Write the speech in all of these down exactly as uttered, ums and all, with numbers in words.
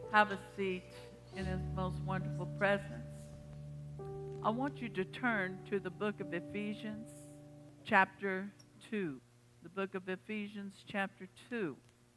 have a seat in His most wonderful presence. I want you to turn to the book of Ephesians, chapter two. The book of Ephesians, chapter two.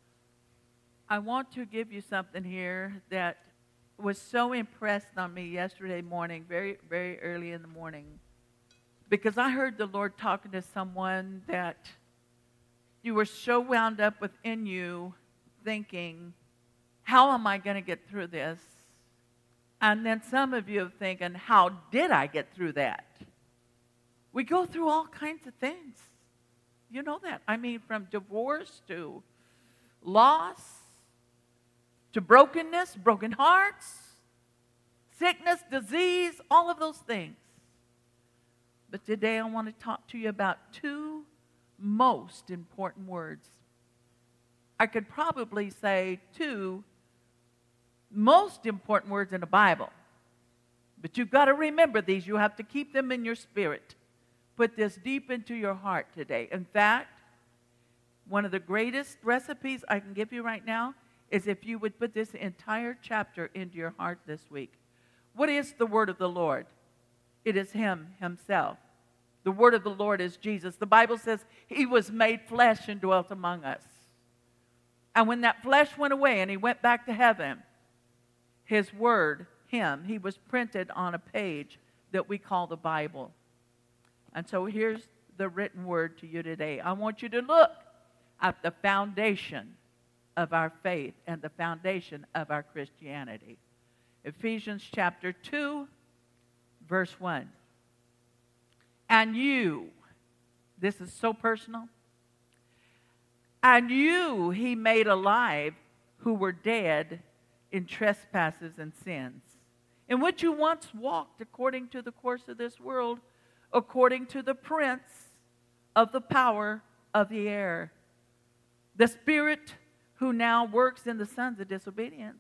I want to give you something here that was so impressed on me yesterday morning, very, very early in the morning, because I heard the Lord talking to someone that you were so wound up within you thinking, how am I going to get through this? And then some of you are thinking, how did I get through that? We go through all kinds of things. You know that. I mean, from divorce to loss, to brokenness, broken hearts, sickness, disease, all of those things. But today I want to talk to you about two most important words. I could probably say two most important words in the Bible. But you've got to remember these. You have to keep them in your spirit. Put this deep into your heart today. In fact, one of the greatest recipes I can give you right now is if you would put this entire chapter into your heart this week. What is the word of the Lord? It is Him Himself. The word of the Lord is Jesus. The Bible says He was made flesh and dwelt among us. And when that flesh went away and He went back to heaven, His word, Him, He was printed on a page that we call the Bible. And so here's the written word to you today. I want you to look at the foundation of our faith and the foundation of our Christianity. Ephesians chapter two, verse one. And you, this is so personal, and you He made alive who were dead in trespasses and sins, in which you once walked according to the course of this world, according to the prince of the power of the air, the spirit who now works in the sons of disobedience,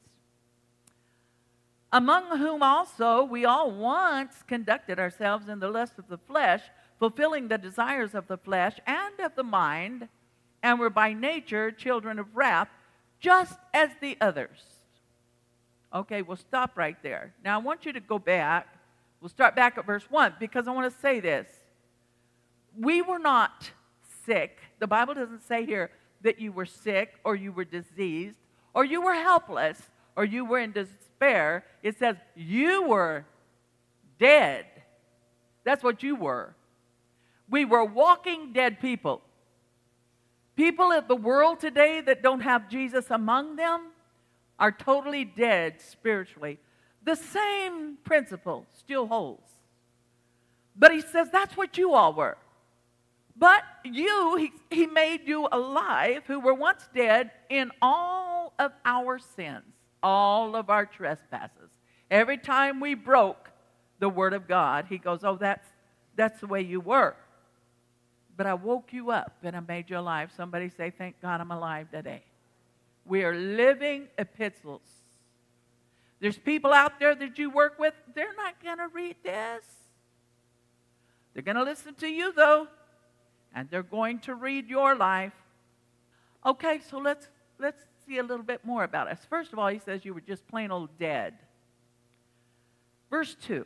among whom also we all once conducted ourselves in the lust of the flesh, fulfilling the desires of the flesh and of the mind, and were by nature children of wrath, just as the others. Okay, we'll stop right there. Now I want you to go back. We'll start back at verse one, because I want to say this. We were not sick. The Bible doesn't say here that you were sick or you were diseased or you were helpless or you were in despair. It says you were dead. That's what you were. We were walking dead people. People of the world today that don't have Jesus among them are totally dead spiritually. The same principle still holds. But He says that's what you all were. But you, he, he made you alive who were once dead in all of our sins, all of our trespasses. Every time we broke the Word of God, He goes, oh, that's, that's the way you were. But I woke you up and I made you alive. Somebody say, thank God I'm alive today. We are living epistles. There's people out there that you work with, they're not going to read this. They're going to listen to you, though. And they're going to read your life. Okay, so let's let's see a little bit more about us. First of all, He says you were just plain old dead. Verse two.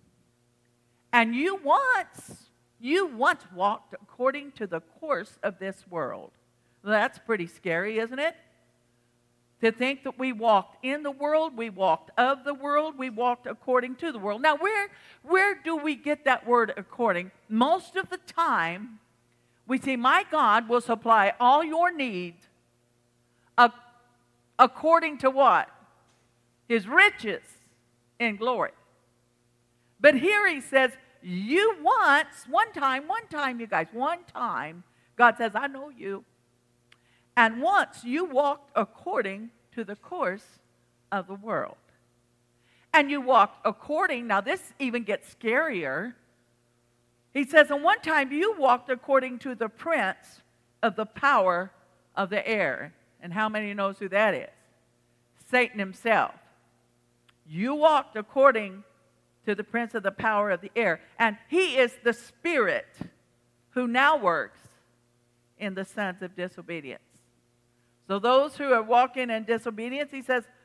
And you once, you once walked according to the course of this world. Well, that's pretty scary, isn't it? To think that we walked in the world, we walked of the world, we walked according to the world. Now, where, where do we get that word according? Most of the time, we see, my God will supply all your needs uh, according to what? His riches in glory. But here He says, you once, one time, one time, you guys, one time, God says, I know you. And once you walked according to the course of the world. And you walked according, now this even gets scarier. He says, and one time you walked according to the prince of the power of the air. And how many knows who that is? Satan himself. You walked according to the prince of the power of the air. And he is the spirit who now works in the sons of disobedience. So those who are walking in disobedience, he says,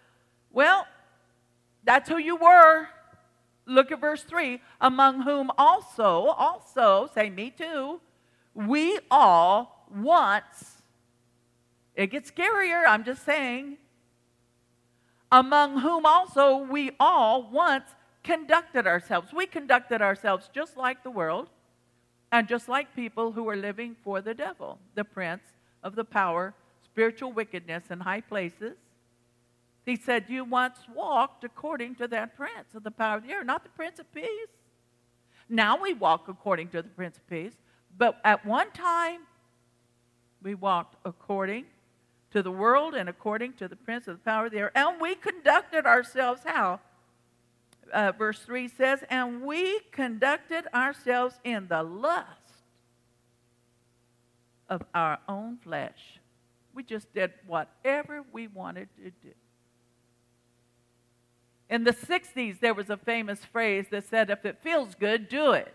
Well, that's who you were. Look at verse three. Among whom also, also, say me too, we all once, it gets scarier, I'm just saying, among whom also we all once conducted ourselves. We conducted ourselves just like the world and just like people who are living for the devil, the prince of the power, spiritual wickedness in high places. He said, you once walked according to that prince of the power of the air, not the Prince of Peace. Now we walk according to the Prince of Peace. But at one time, we walked according to the world and according to the prince of the power of the air. And we conducted ourselves how? Uh, verse three says, and we conducted ourselves in the lust of our own flesh. We just did whatever we wanted to do. In the sixties, there was a famous phrase that said, if it feels good, do it.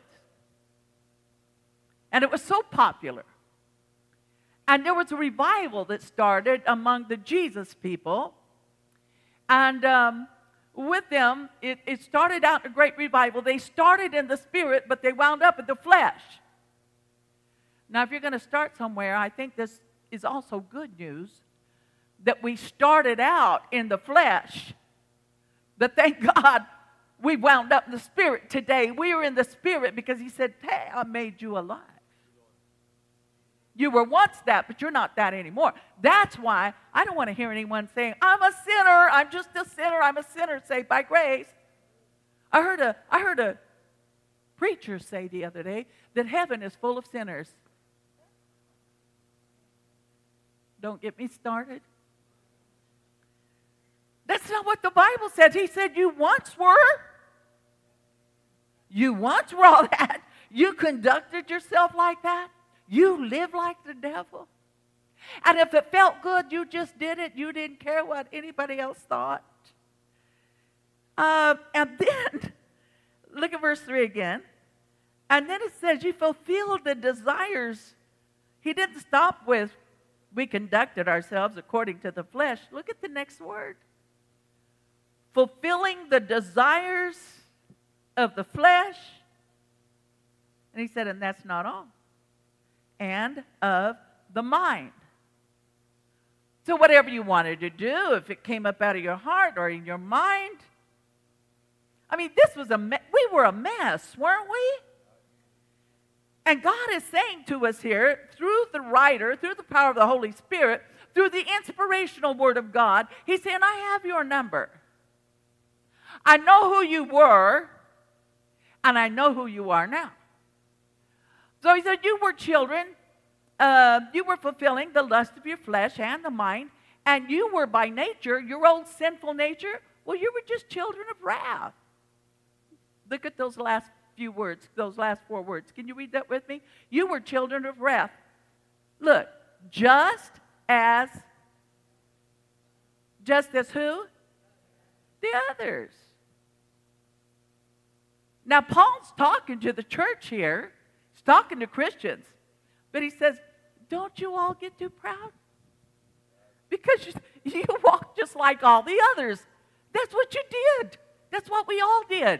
And it was so popular. And there was a revival that started among the Jesus people. And um, with them, it, it started out a great revival. They started in the spirit, but they wound up in the flesh. Now, if you're going to start somewhere, I think this is also good news, that we started out in the flesh, but thank God we wound up in the spirit today. We are in the spirit because he said, hey, I made you alive. You were once that, but you're not that anymore. That's why I don't want to hear anyone saying, I'm a sinner, I'm just a sinner, I'm a sinner saved by grace. I heard a, I heard a preacher say the other day that heaven is full of sinners. Don't get me started. That's not what the Bible said. He said, you once were. You once were all that. You conducted yourself like that. You lived like the devil. And if it felt good, you just did it. You didn't care what anybody else thought. Uh, and then, look at verse three again. And then it says, you fulfilled the desires. He didn't stop with, we conducted ourselves according to the flesh. Look at the next word. Fulfilling the desires of the flesh. And he said, and that's not all. And of the mind. So whatever you wanted to do, if it came up out of your heart or in your mind. I mean, this was a me- we were a mess, weren't we? And God is saying to us here, through the writer, through the power of the Holy Spirit, through the inspirational word of God, he's saying, I have your number. I know who you were, and I know who you are now. So he said, you were children, uh, you were fulfilling the lust of your flesh and the mind, and you were by nature, your old sinful nature, well, you were just children of wrath. Look at those last few words, those last four words. Can you read that with me? You were children of wrath. Look, just as, just as who? The others. Now, Paul's talking to the church here. He's talking to Christians. But he says, don't you all get too proud? Because you, you walk just like all the others. That's what you did. That's what we all did.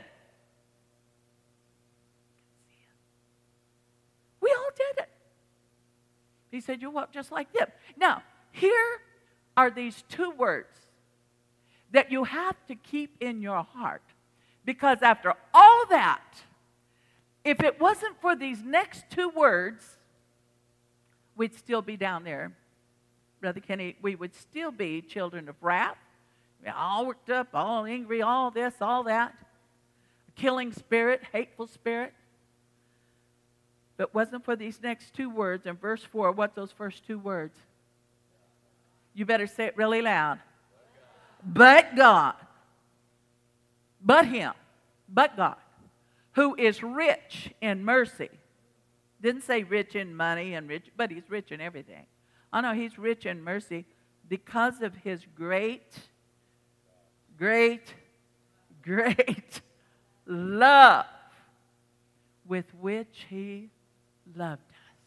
We all did it. He said, you walk just like them. Now, here are these two words that you have to keep in your heart. Because after all that, if it wasn't for these next two words, we'd still be down there. Brother Kenny, we would still be children of wrath. We're all worked up, all angry, all this, all that. A killing spirit, hateful spirit. But wasn't for these next two words in verse four. What those first two words? You better say it really loud. But God. But Him. But God. Who is rich in mercy. Didn't say rich in money and rich, but He's rich in everything. Oh no, He's rich in mercy because of His great, great, great love with which He loved us.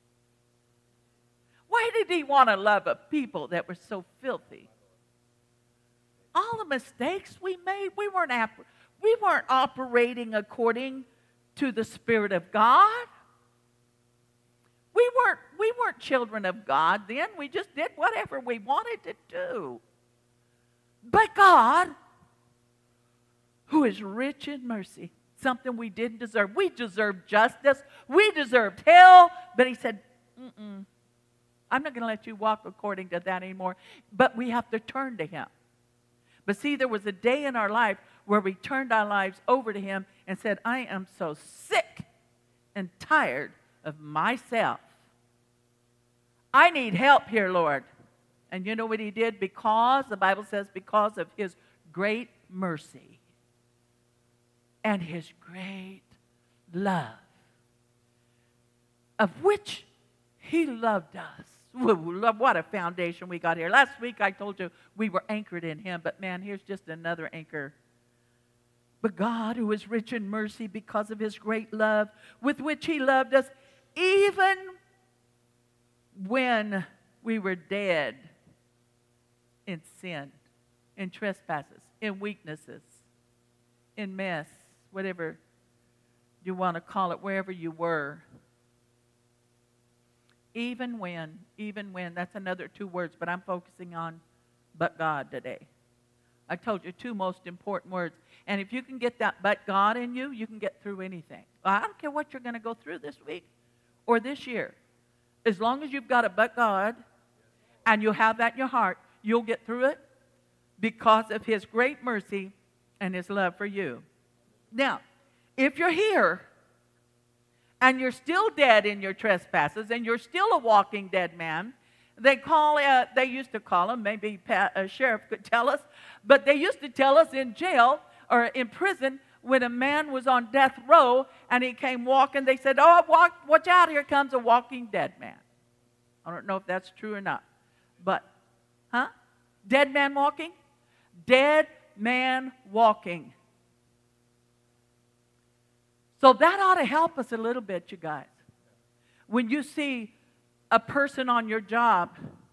Why did He want to love a people that were so filthy? mistakes we made. We weren't, ap- we weren't operating according to the Spirit of God. We weren't, we weren't children of God then. We just did whatever we wanted to do. But God, who is rich in mercy, something we didn't deserve. We deserved justice. We deserved hell. But he said, mm-mm, I'm not going to let you walk according to that anymore. But we have to turn to him. But see, there was a day in our life where we turned our lives over to him and said, I am so sick and tired of myself. I need help here, Lord. And you know what he did? Because, the Bible says, because of his great mercy and his great love, of which he loved us. What a foundation we got here. Last week I told you we were anchored in him, but man, here's just another anchor. But God, who is rich in mercy because of his great love, with which he loved us, even when we were dead in sin, in trespasses, in weaknesses, in mess, whatever you want to call it, wherever you were. Even when, even when, that's another two words, but I'm focusing on but God today. I told you two most important words. And if you can get that but God in you, you can get through anything. I don't care what you're going to go through this week or this year. As long as you've got a but God and you have that in your heart, you'll get through it because of his great mercy and his love for you. Now, if you're here and you're still dead in your trespasses and you're still a walking dead man, they call, uh, they used to call him, maybe Pat, a sheriff could tell us, but they used to tell us in jail or in prison when a man was on death row and he came walking, they said, oh, walk, watch out, here comes a walking dead man. I don't know if that's true or not, but, huh? Dead man walking? Dead man walking. So that ought to help us a little bit, you guys. When you see a person on your job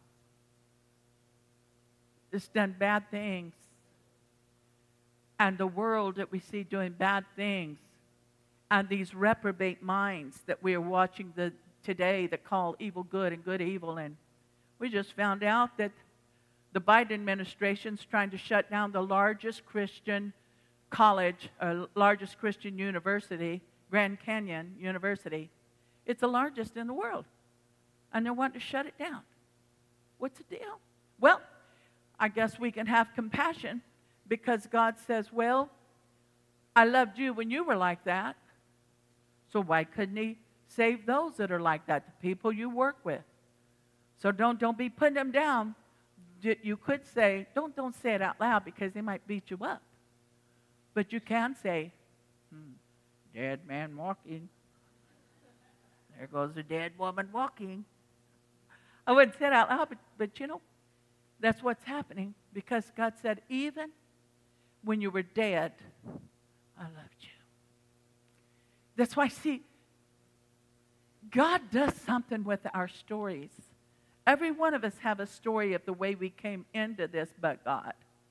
that's done bad things, and the world that we see doing bad things, and these reprobate minds that we are watching the, today that call evil good and good evil, and we just found out that the Biden administration's trying to shut down the largest Christian college, uh, largest Christian university, Grand Canyon University. It's the largest in the world. And they're wanting to shut it down. What's the deal? Well, I guess we can have compassion because God says, well, I loved you when you were like that. So why couldn't he save those that are like that, the people you work with? So don't, don't be putting them down. You could say, don't, don't say it out loud because they might beat you up. But you can say, hmm, dead man walking. There goes a dead woman walking. I wouldn't say it out loud, but, but you know, that's what's happening because God said, even when you were dead, I loved you. That's why, see, God does something with our stories. Every one of us have a story of the way we came into this, but God.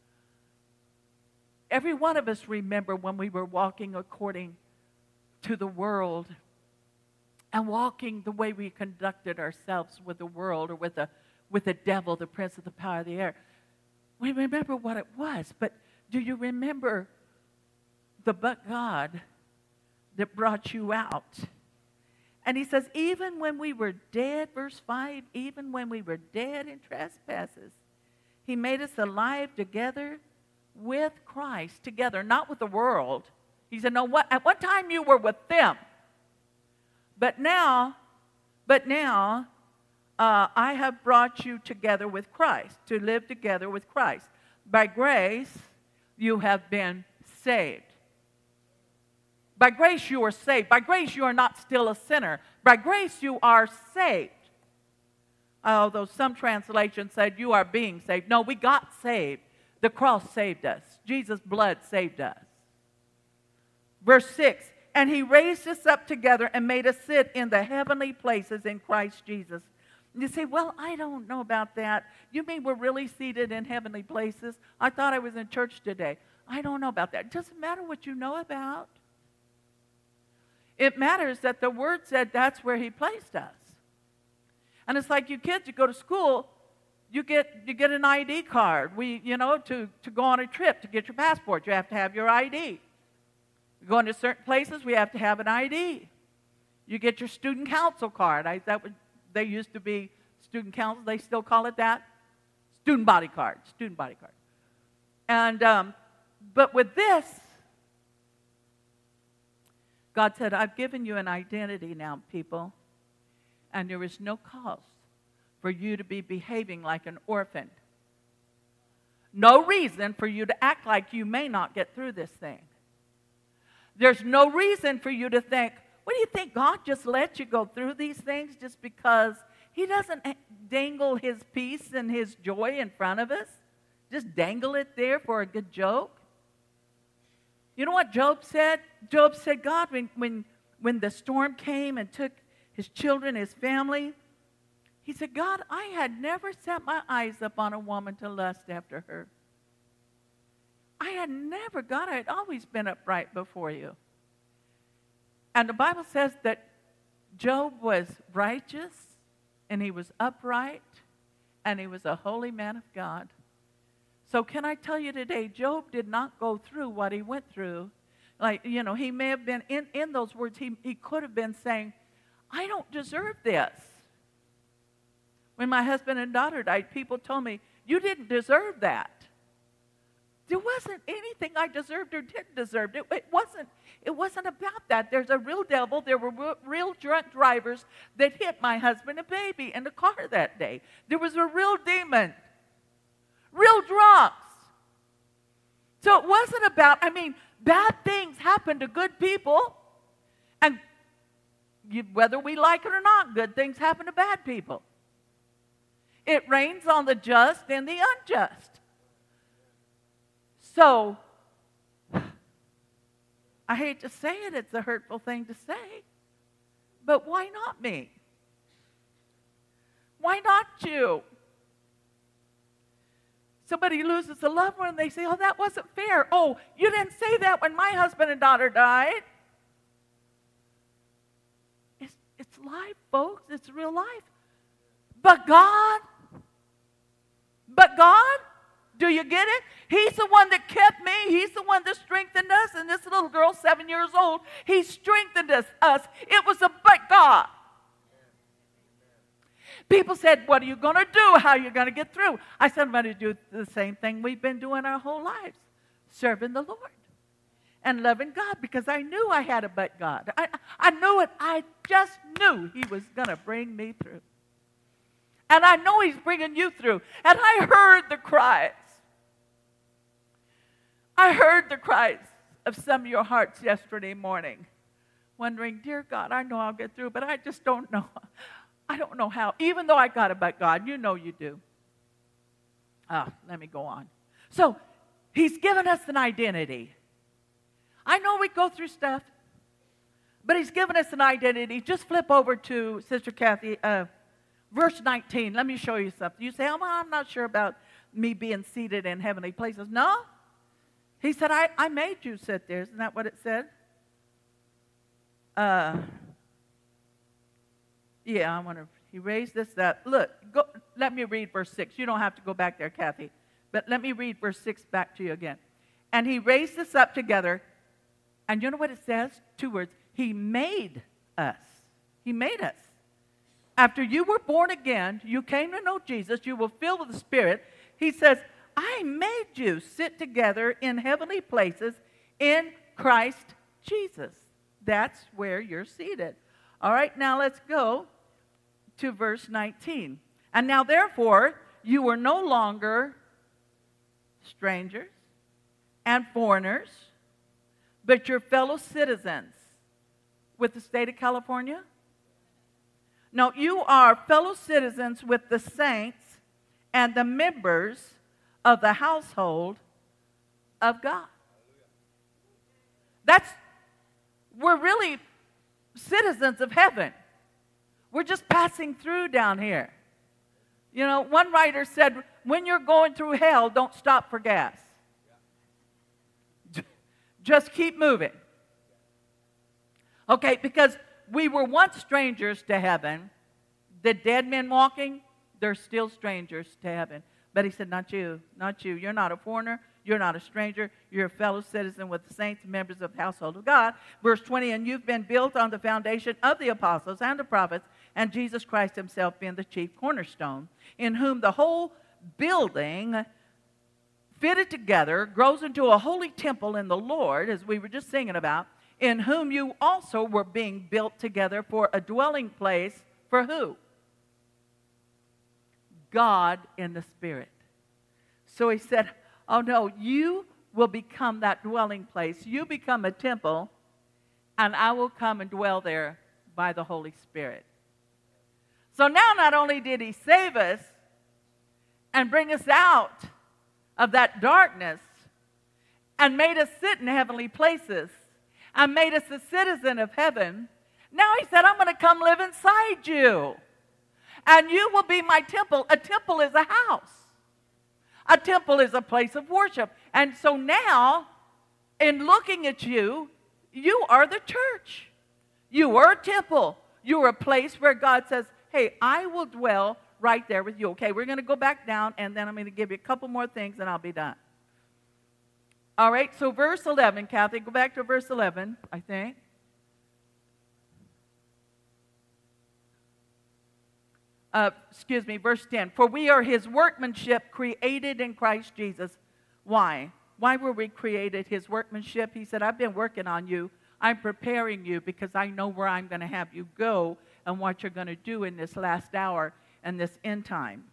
Every one of us remember when we were walking according to the world and walking the way we conducted ourselves with the world or with the, with the devil, the prince of the power of the air. We remember what it was, but do you remember the but God that brought you out? And he says, even when we were dead, verse five, even when we were dead in trespasses, he made us alive together with Christ, together, not with the world. He said, no, what, at one time you were with them. But now, but now, uh, I have brought you together with Christ, to live together with Christ. By grace, you have been saved. By grace you are saved. By grace you are not still a sinner. By grace you are saved. Although some translations said you are being saved. No, we got saved. The cross saved us. Jesus' blood saved us. Verse six, and he raised us up together and made us sit in the heavenly places in Christ Jesus, And you say, well, I don't know about that. You mean we're really seated in heavenly places? I thought I was in church today. I don't know about that. It doesn't matter what you know about. It matters that the Word said that's where He placed us. And it's like you kids, you go to school, you get you get an I D card. We, you know, to, to go on a trip, to get your passport, you have to have your I D. You go into certain places, we have to have an I D. You get your student council card. I, that would, they used to be student council. They still call it that. Student body card. Student body card. And um, but with this, God said, I've given you an identity now, people, and there is no cause for you to be behaving like an orphan. No reason for you to act like you may not get through this thing. There's no reason for you to think, what do you think, God just lets you go through these things just because He doesn't dangle His peace and His joy in front of us? Just dangle it there for a good joke? You know what Job said? Job said, God, when, when, when the storm came and took his children, his family, he said, God, I had never set my eyes upon a woman to lust after her. I had never, God, I had always been upright before you. And the Bible says that Job was righteous, and he was upright, and he was a holy man of God. So can I tell you today, Job did not go through what he went through. Like, you know, he may have been, in, in those words, he, he could have been saying, I don't deserve this. When my husband and daughter died, people told me, you didn't deserve that. There wasn't anything I deserved or didn't deserve. It, it wasn't, it wasn't about that. There's a real devil. There were real drunk drivers that hit my husband and baby in the car that day. There was a real demon. Real drunks. So it wasn't about, I mean, bad things happen to good people. And you, whether we like it or not, good things happen to bad people. It rains on the just and the unjust. So, I hate to say it, it's a hurtful thing to say, but why not me? Why not you? Somebody loses a loved one and they say, oh, that wasn't fair. Oh, you didn't say that when my husband and daughter died. It's, it's life, folks. It's real life. But God, but God, do you get it? He's the one that kept me. He's the one that strengthened us. And this little girl, seven years old, He strengthened us. us. It was a but God. People said, what are you going to do? How are you going to get through? I said, I'm going to do the same thing we've been doing our whole lives, serving the Lord and loving God, because I knew I had a but God. I, I knew it. I just knew He was going to bring me through. And I know He's bringing you through. And I heard the cries. I heard the cries of some of your hearts yesterday morning, wondering, dear God, I know I'll get through, but I just don't know. I don't know how. Even though I got it but God, you know you do. Ah, let me go on. So, He's given us an identity. I know we go through stuff, but He's given us an identity. Just flip over to Sister Kathy, uh, verse nineteen. Let me show you something. You say, oh, well, I'm not sure about me being seated in heavenly places. No. He said, I, I made you sit there. Isn't that what it said? Uh, yeah, I want to, He raised this up. Look, go, let me read verse six. You don't have to go back there, Kathy. But let me read verse six back to you again. And He raised us up together. And you know what it says? Two words. He made us. He made us. After you were born again, you came to know Jesus, you were filled with the Spirit. He says, I made you sit together in heavenly places in Christ Jesus. That's where you're seated. All right, now let's go to verse nineteen. And now, therefore, you are no longer strangers and foreigners, but your fellow citizens with the state of California. No, you are fellow citizens with the saints and the members of the household of God. That's, we're really citizens of heaven. We're just passing through down here. You know, one writer said, when you're going through hell, don't stop for gas. Just keep moving. Okay, because we were once strangers to heaven. The dead men walking, they're still strangers to heaven. But he said, not you, not you. You're not a foreigner. You're not a stranger. You're a fellow citizen with the saints and members of the household of God. Verse twenty, and you've been built on the foundation of the apostles and the prophets, and Jesus Christ himself being the chief cornerstone, in whom the whole building fitted together grows into a holy temple in the Lord, as we were just singing about, in whom you also were being built together for a dwelling place for who? God in the Spirit. So he said, oh no, you will become that dwelling place. You become a temple, and I will come and dwell there by the Holy Spirit. So now not only did he save us and bring us out of that darkness and made us sit in heavenly places and made us a citizen of heaven, now he said, I'm going to come live inside you. And you will be my temple. A temple is a house. A temple is a place of worship. And so now, in looking at you, you are the church. You are a temple. You are a place where God says, hey, I will dwell right there with you. Okay, we're going to go back down, and then I'm going to give you a couple more things, and I'll be done. All right, so verse eleven, Kathy, go back to verse eleven, I think. Uh, excuse me, verse ten. For we are his workmanship created in Christ Jesus. Why? Why were we created his workmanship? He said, I've been working on you. I'm preparing you because I know where I'm going to have you go and what you're going to do in this last hour and this end time.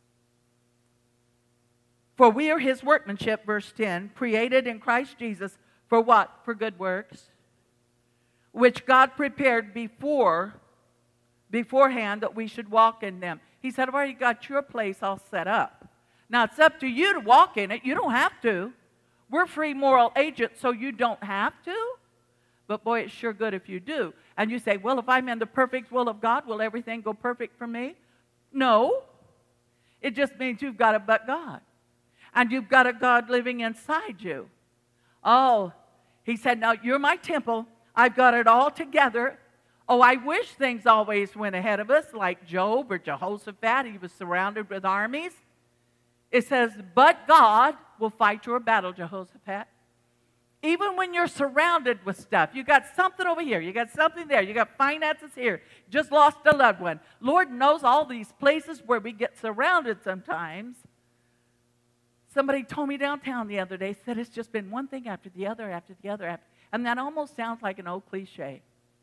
For we are his workmanship, verse ten, created in Christ Jesus for what? For good works, which God prepared before beforehand that we should walk in them. He said, I've already got your place all set up. Now, it's up to you to walk in it. You don't have to. We're free moral agents, so you don't have to. But boy, it's sure good if you do. And you say, well, if I'm in the perfect will of God, will everything go perfect for me? No. It just means you've got a but God. And you've got a God living inside you. Oh, he said, now you're my temple. I've got it all together. Oh, I wish things always went ahead of us, like Job or Jehoshaphat. He was surrounded with armies. It says, but God will fight your battle, Jehoshaphat. Even when you're surrounded with stuff, you got something over here, you got something there, you got finances here, just lost a loved one. Lord knows all these places where we get surrounded sometimes. Somebody told me downtown the other day, said it's just been one thing after the other, after the other, after, and that almost sounds like an old cliche.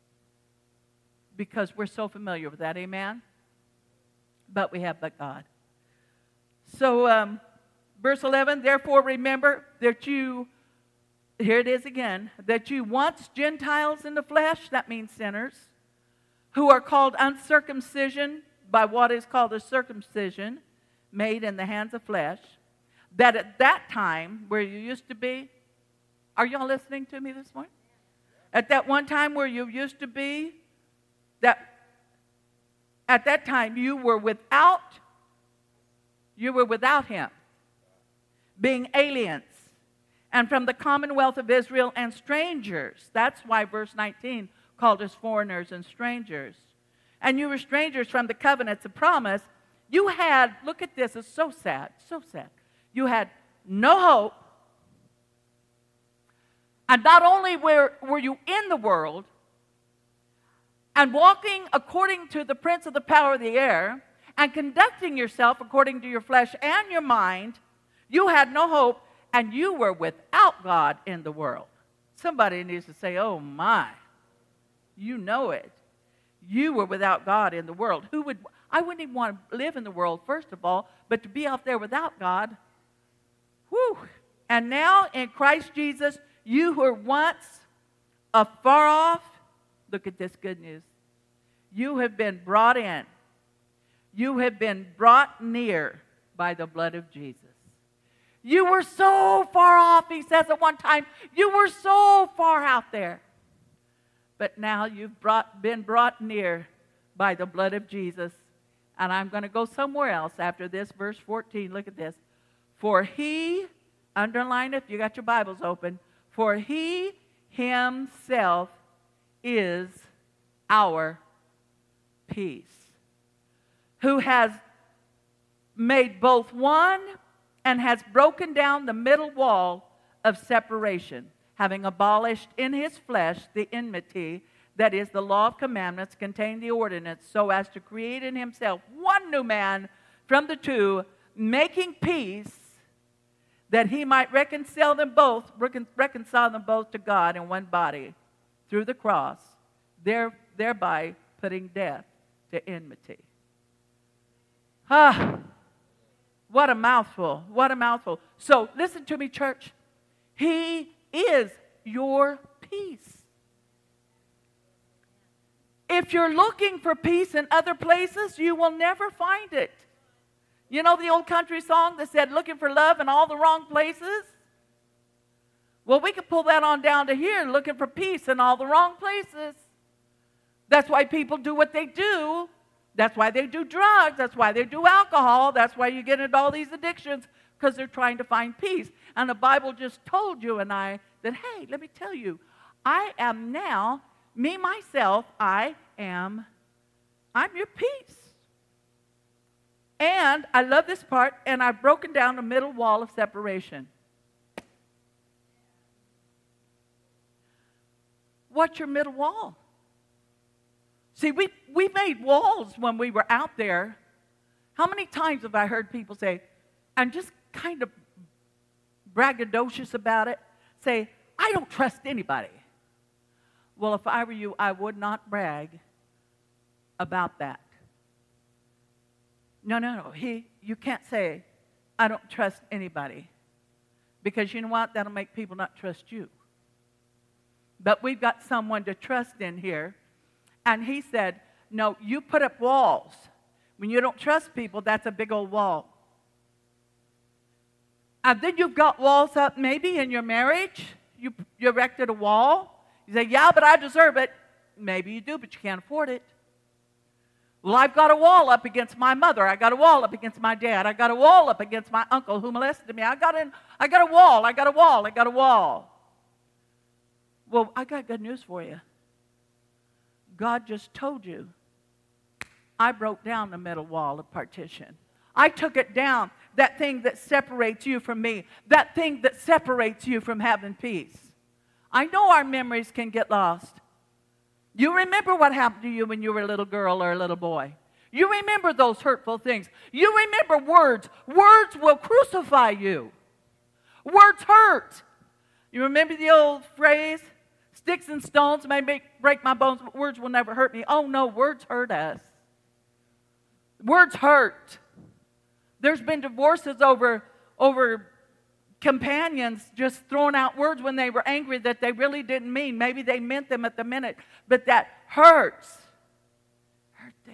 Because we're so familiar with that, amen? But we have but God. So, um, verse eleven, therefore remember that you, here it is again, that you once Gentiles in the flesh, that means sinners, who are called uncircumcision by what is called a circumcision made in the hands of flesh, that at that time where you used to be, are y'all listening to me this morning? At that one time where you used to be, that at that time you were without, you were without him, being aliens, and from the commonwealth of Israel and strangers. That's why verse nineteen called us foreigners and strangers. And you were strangers from the covenants of promise. You had, look at this, it's so sad, so sad. You had no hope. And not only were, were you in the world, and walking according to the prince of the power of the air, and conducting yourself according to your flesh and your mind, you had no hope, and you were without God in the world. Somebody needs to say, oh my, you know it. You were without God in the world. Who would, I wouldn't even want to live in the world, first of all, but to be out there without God, whew. And now in Christ Jesus, you who were once afar off, look at this good news. You have been brought in. You have been brought near by the blood of Jesus. You were so far off, he says at one time. You were so far out there. But now you've brought, been brought near by the blood of Jesus. And I'm going to go somewhere else after this, verse fourteen. Look at this. For he, underline if you got your Bibles open, for he himself is our peace, who has made both one and has broken down the middle wall of separation, having abolished in his flesh the enmity, that is, the law of commandments contained the ordinance, so as to create in himself one new man from the two, making peace, that he might reconcile them both, recon- reconcile them both to God in one body through the cross, there, thereby putting death to enmity. Ah, what a mouthful, what a mouthful. So listen to me, church. He is your peace. If you're looking for peace in other places, you will never find it. You know the old country song that said, looking for love in all the wrong places? Well, we can pull that on down to here, looking for peace in all the wrong places. That's why people do what they do. That's why they do drugs. That's why they do alcohol. That's why you get into all these addictions, because they're trying to find peace. And the Bible just told you and I that, hey, let me tell you, I am now, me, myself, I am, I'm your peace. And I love this part, and I've broken down the middle wall of separation. What's your middle wall? See, we, we made walls when we were out there. How many times have I heard people say, and just kind of braggadocious about it, say, I don't trust anybody. Well, if I were you, I would not brag about that. No, no, no. He, you can't say, I don't trust anybody. Because you know what? That'll make people not trust you. But we've got someone to trust in here. And he said, no, you put up walls. When you don't trust people, that's a big old wall. And then you've got walls up maybe in your marriage. You, you erected a wall. You say, yeah, but I deserve it. Maybe you do, but you can't afford it. Well, I've got a wall up against my mother. I got a wall up against my dad. I got a wall up against my uncle who molested me. I got an, I got a wall. I got a wall. I got a wall. Well, I got good news for you. God just told you. I broke down the middle wall of partition. I took it down. That thing that separates you from me. That thing that separates you from having peace. I know our memories can get lost. You remember what happened to you when you were a little girl or a little boy. You remember those hurtful things. You remember words. Words will crucify you. Words hurt. You remember the old phrase, sticks and stones may make, break my bones, but words will never hurt me. Oh no, words hurt us. Words hurt. There's been divorces over, over companions just throwing out words when they were angry that they really didn't mean. Maybe they meant them at the minute, but that hurts. Hurt them.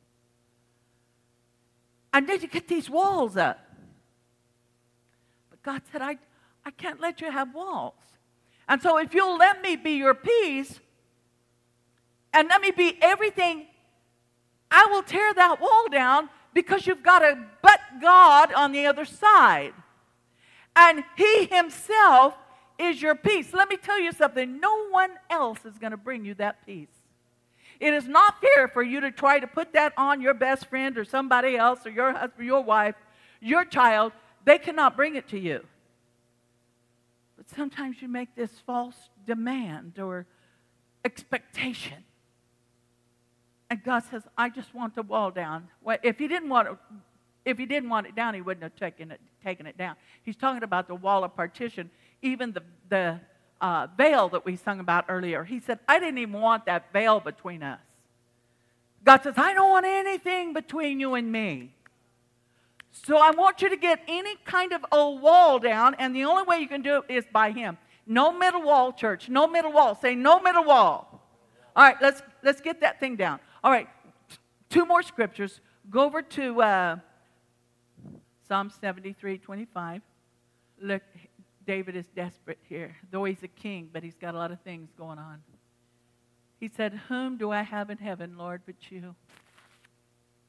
I need to get these walls up. But God said, I, I can't let you have walls. And so if you'll let me be your peace, and let me be everything, I will tear that wall down, because you've got a but God on the other side. And He Himself is your peace. Let me tell you something. No one else is going to bring you that peace. It is not fair for you to try to put that on your best friend or somebody else or your husband, your wife, your child. They cannot bring it to you. But sometimes you make this false demand or expectation. And God says, I just want the wall down. Well, if He didn't want it, if He didn't want it down, He wouldn't have taken it, taken it down. He's talking about the wall of partition, even the, the uh, veil that we sung about earlier. He said, I didn't even want that veil between us. God says, I don't want anything between you and me. So I want you to get any kind of a wall down, and the only way you can do it is by Him. No middle wall, church. No middle wall. Say no middle wall. All right, let's let's get that thing down. All right, two more scriptures. Go over to uh, Psalm seventy-three twenty-five. Look, David is desperate here. Though he's a king, but he's got a lot of things going on. He said, whom do I have in heaven, Lord, but you?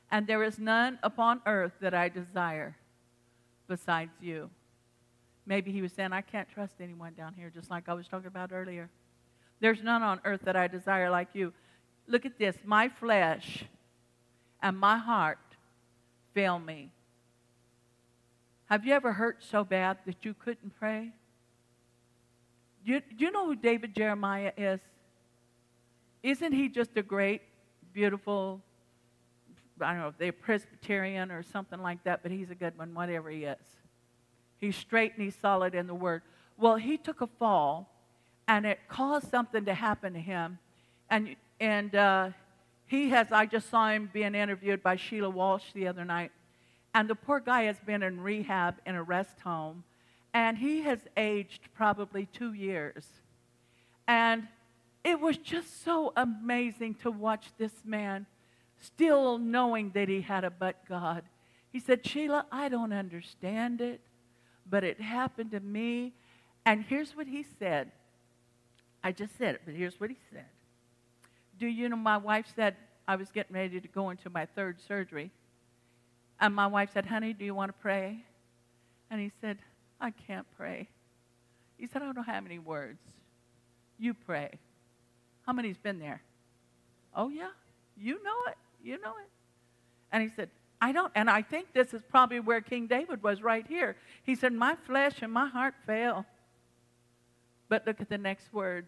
And there is none upon earth that I desire besides you. Maybe he was saying, I can't trust anyone down here, just like I was talking about earlier. There's none on earth that I desire like you. Look at this. My flesh and my heart fail me. Have you ever hurt so bad that you couldn't pray? Do you, do you know who David Jeremiah is? Isn't he just a great, beautiful, I don't know if they're Presbyterian or something like that, but he's a good one, whatever he is. He's straight and he's solid in the Word. Well, he took a fall, and it caused something to happen to him. And and uh, he has, I just saw him being interviewed by Sheila Walsh the other night. And the poor guy has been in rehab in a rest home. And he has aged probably two years. And it was just so amazing to watch this man still knowing that he had a but God. He said, Sheila, I don't understand it, but it happened to me. And here's what he said. I just said it, but here's what he said. Do you know, my wife said I was getting ready to go into my third surgery. And my wife said, honey, do you want to pray? And he said, I can't pray. He said, I don't have any words. You pray. How many's been there? Oh, yeah. You know it. You know it. And he said, I don't. And I think this is probably where King David was right here. He said, my flesh and my heart fail. But look at the next word.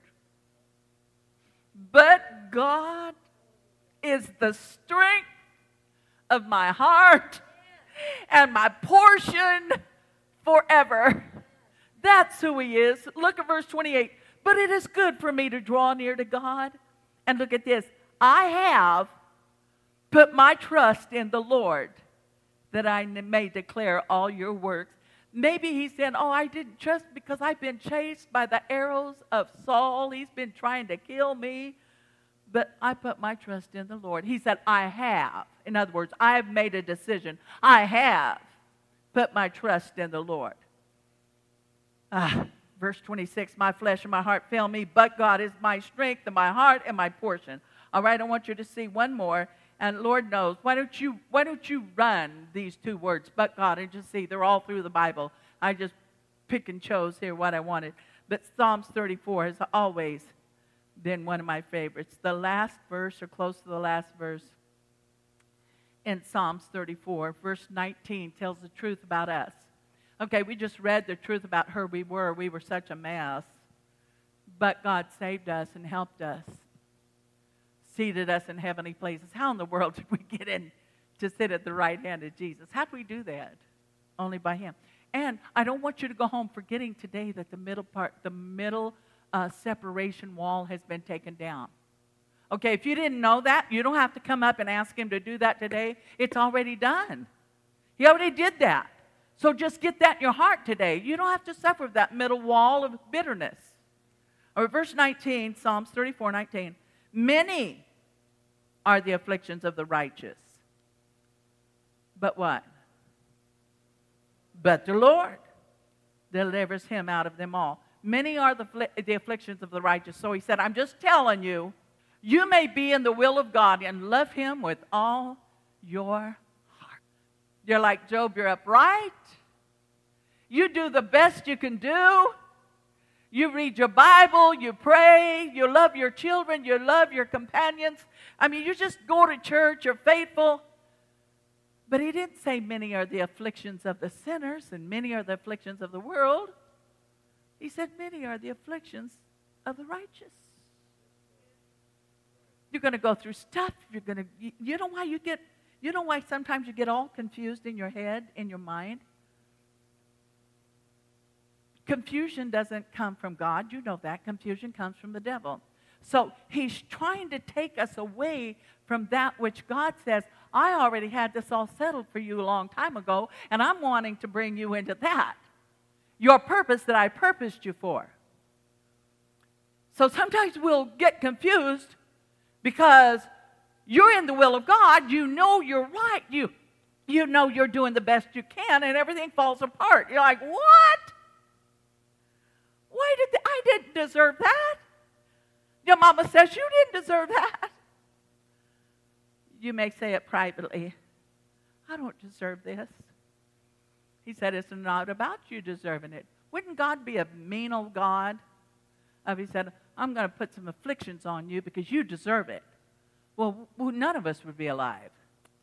But God is the strength of my heart and my portion forever. That's who he is. Look at verse twenty-eight. But it is good for me to draw near to God. And look at this. I have put my trust in the Lord that I may declare all your works. Maybe he said, oh, I didn't trust because I've been chased by the arrows of Saul. He's been trying to kill me. But I put my trust in the Lord. He said, I have. In other words, I have made a decision. I have put my trust in the Lord. Ah, verse twenty-six, my flesh and my heart fail me, but God is my strength and my heart and my portion. All right, I want you to see one more. And Lord knows, why don't you why don't you run these two words, but God, and just see, they're all through the Bible. I just pick and chose here what I wanted. But Psalms thirty-four has always been one of my favorites. The last verse, or close to the last verse, in Psalms thirty-four, verse nineteen, tells the truth about us. Okay, we just read the truth about who we were. We were such a mess. But God saved us and helped us. Seated us in heavenly places. How in the world did we get in to sit at the right hand of Jesus? How do we do that? Only by him. And I don't want you to go home forgetting today that the middle part, the middle uh, separation wall has been taken down. Okay, if you didn't know that, you don't have to come up and ask him to do that today. It's already done. He already did that. So just get that in your heart today. You don't have to suffer that middle wall of bitterness. Or verse nineteen, Psalms thirty-four, nineteen. Many are the afflictions of the righteous. But what? But the Lord delivers him out of them all. Many are the, the afflictions of the righteous. So he said, I'm just telling you, you may be in the will of God and love him with all your heart. You're like Job, you're upright. You do the best you can do. You read your Bible, you pray, you love your children, you love your companions. I mean, you just go to church, you're faithful. But he didn't say many are the afflictions of the sinners and many are the afflictions of the world. He said many are the afflictions of the righteous. You're going to go through stuff. You're going to, you, you know why you get, you know why sometimes you get all confused in your head, in your mind? Confusion doesn't come from God. You know that. Confusion comes from the devil. So he's trying to take us away from that which God says, I already had this all settled for you a long time ago, and I'm wanting to bring you into that. Your purpose that I purposed you for. So sometimes we'll get confused because you're in the will of God. You know you're right. You, you know you're doing the best you can, and everything falls apart. You're like, what? Why did the, I didn't deserve that? Your mama says you didn't deserve that. You may say it privately, I don't deserve this. He said, it's not about you deserving it. Wouldn't God be a mean old God? If he said, I'm going to put some afflictions on you because you deserve it. Well, none of us would be alive.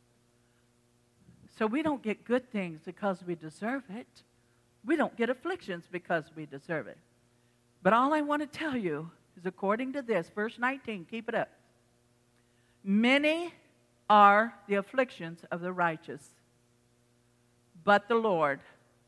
So we don't get good things because we deserve it. We don't get afflictions because we deserve it. But all I want to tell you is according to this, verse nineteen, keep it up. Many are the afflictions of the righteous, but the Lord,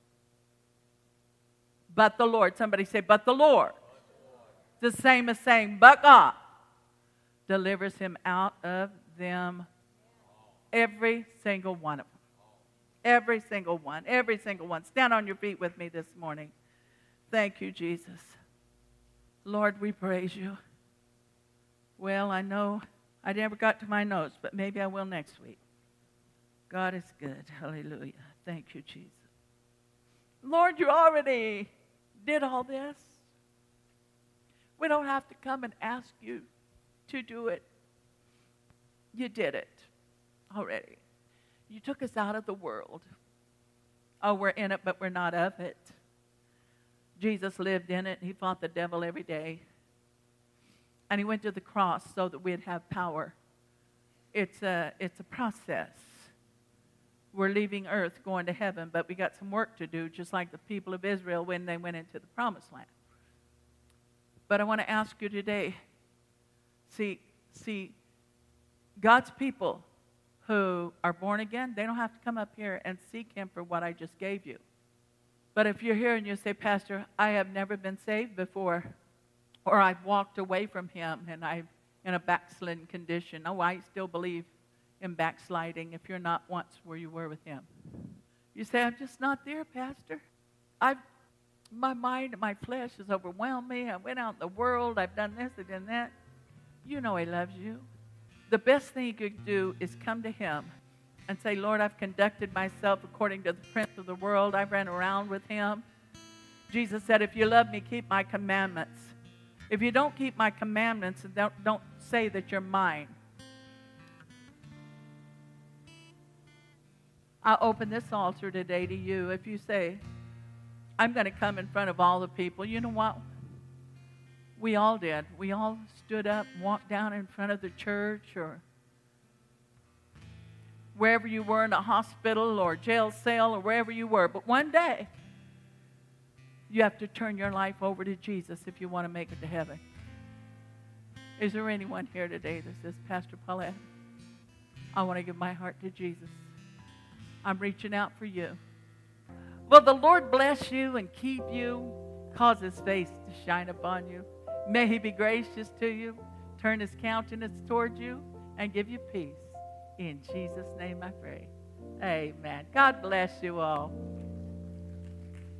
but the Lord, somebody say, but the Lord. The same as saying, but God delivers him out of them, every single one of them. Every single one, every single one. Stand on your feet with me this morning. Thank you, Jesus. Lord, we praise you. Well, I know I never got to my notes, but maybe I will next week. God is good. Hallelujah. Thank you, Jesus. Lord, you already did all this. We don't have to come and ask you to do it. You did it already. You took us out of the world. Oh, we're in it, but we're not of it. Jesus lived in it. He fought the devil every day. And he went to the cross so that we'd have power. It's a, it's a process. We're leaving earth, going to heaven, but we got some work to do, just like the people of Israel when they went into the promised land. But I want to ask you today, see, see, God's people who are born again, they don't have to come up here and seek him for what I just gave you. But if you're here and you say, Pastor, I have never been saved before, or I've walked away from him and I'm in a backslidden condition. Oh, I still believe in backsliding if you're not once where you were with him. You say, I'm just not there, Pastor. I've, my mind and my flesh has overwhelmed me. I went out in the world. I've done this, I've done that. You know he loves you. The best thing you could do is come to him and say, Lord, I've conducted myself according to the prince of the world. I've ran around with him. Jesus said, if you love me, keep my commandments. If you don't keep my commandments, don't, don't say that you're mine. I'll open this altar today to you. If you say, I'm going to come in front of all the people, you know what? We all did. We all stood up and walked down in front of the church or wherever you were, in a hospital or jail cell or wherever you were. But one day, you have to turn your life over to Jesus if you want to make it to heaven. Is there anyone here today that says, Pastor Paulette, I want to give my heart to Jesus. I'm reaching out for you. Will the Lord bless you and keep you, cause his face to shine upon you. May he be gracious to you, turn his countenance toward you, and give you peace. In Jesus' name I pray. Amen. God bless you all.